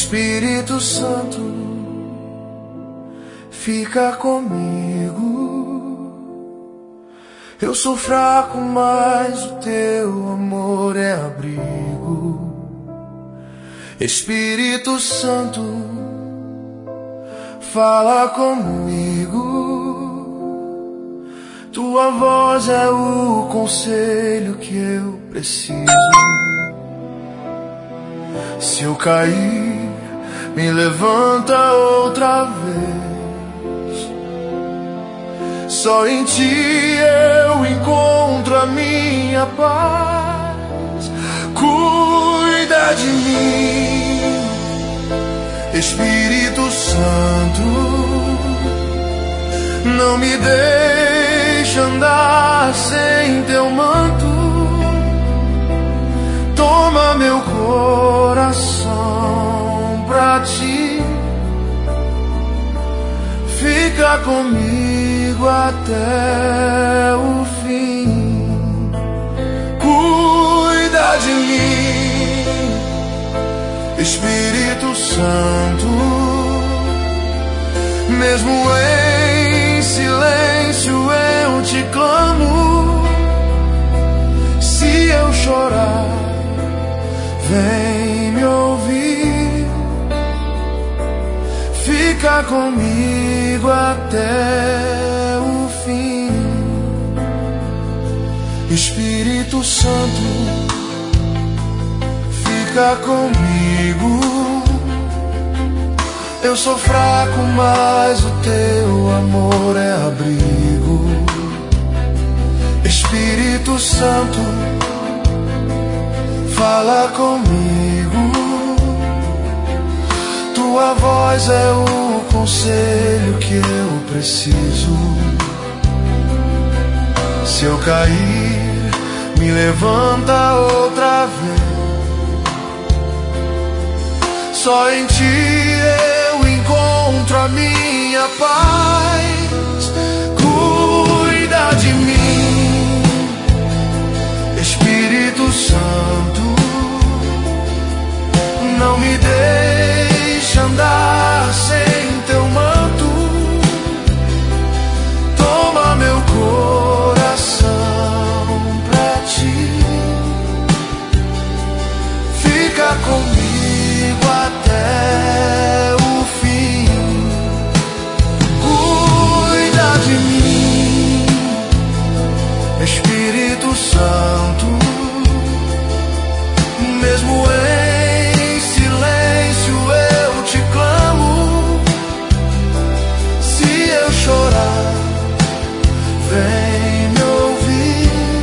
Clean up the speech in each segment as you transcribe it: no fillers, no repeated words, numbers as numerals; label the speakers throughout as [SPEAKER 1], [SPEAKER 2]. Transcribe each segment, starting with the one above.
[SPEAKER 1] Espírito Santo, fica comigo. Eu sou fraco, mas o teu amor é abrigo. Espírito Santo, fala comigo. Tua voz é o conselho que eu preciso. Se eu cair, me levanta outra vez. Só em ti eu encontro a minha paz. Cuida de mim, Espírito Santo. Não me deixe andar sem teu manto. Toma meu coração pra ti. Fica comigo até o fim. Cuida de mim, Espírito Santo. Mesmo em silêncio eu te clamo. Se eu chorar, vem me ouvir. Fica comigo até o fim. Espírito Santo, fica comigo. Eu sou fraco, mas o teu amor é abrigo. Espírito Santo, fala comigo. Tua voz é o conselho que eu preciso. Se eu cair, me levanta outra vez. Só em ti eu encontro a minha paz. Cuida de mim, Espírito Santo. Não me deixe andar sem teu manto. Toma meu coração pra ti. Fica comigo até o fim. Cuida de mim, Espírito Santo. Mesmo em silêncio eu te clamo. Se eu chorar, vem me ouvir.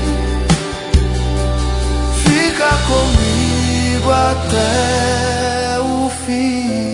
[SPEAKER 1] Fica comigo até o fim.